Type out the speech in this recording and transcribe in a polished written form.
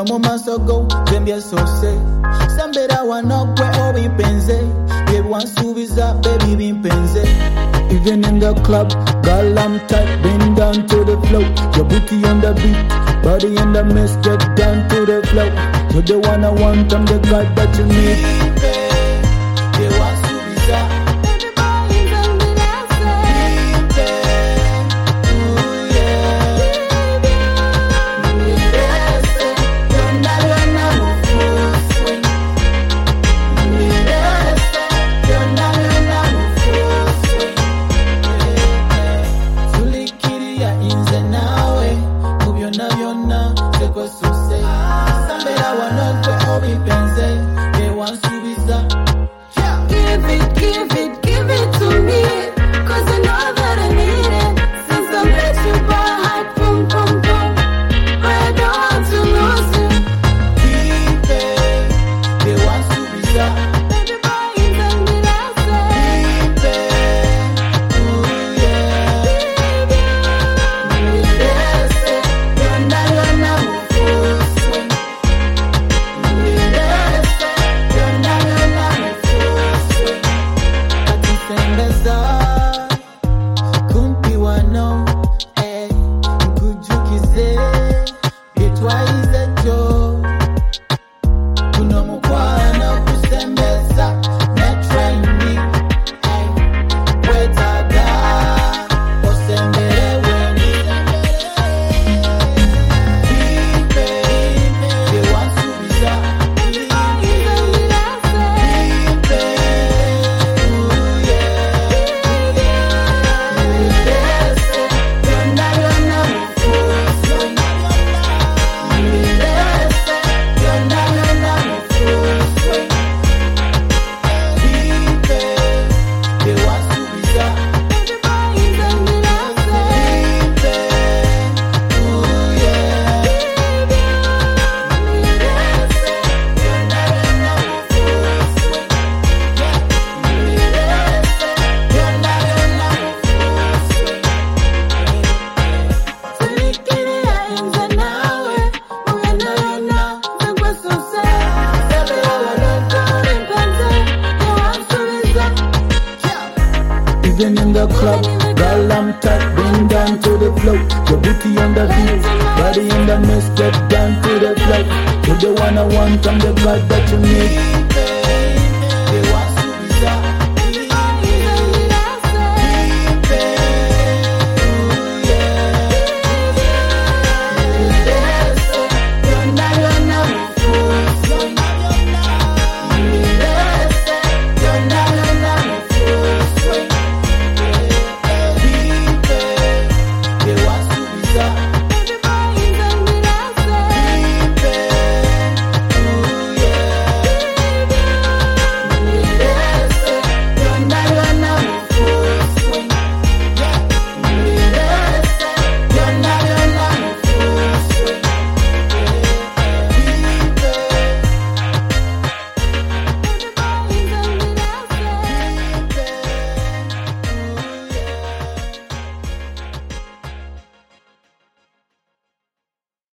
mu maso go zembye sose sambera wanokwe obipenze byewansubiza baby bimpenze. Even in the club, girl I'm tight, bend down to the flow. Your booty on the beat, body in the mist, get down to the flow. You're the one I want, I'm the guy that you need. Give it to me, 'cause I know that I need it. Since I met you by heart, boom, boom, boom, I don't want to lose you. They want to be that. Baby boy, you tell me that's it. Ooh yeah. That's it. You're not gonna move full swing. That's it. You're not gonna move full swing. Sembeza kumpi wano nkujukize byetwayize jo kuno mukwano kusembeza ne training wetaga osembere weni byewansubiza Even in the club, girl I'm tight, bend down to the flow. Your booty on the beat, body in the mist, get down to the flow. You're the one I want, I'm the guy that you need.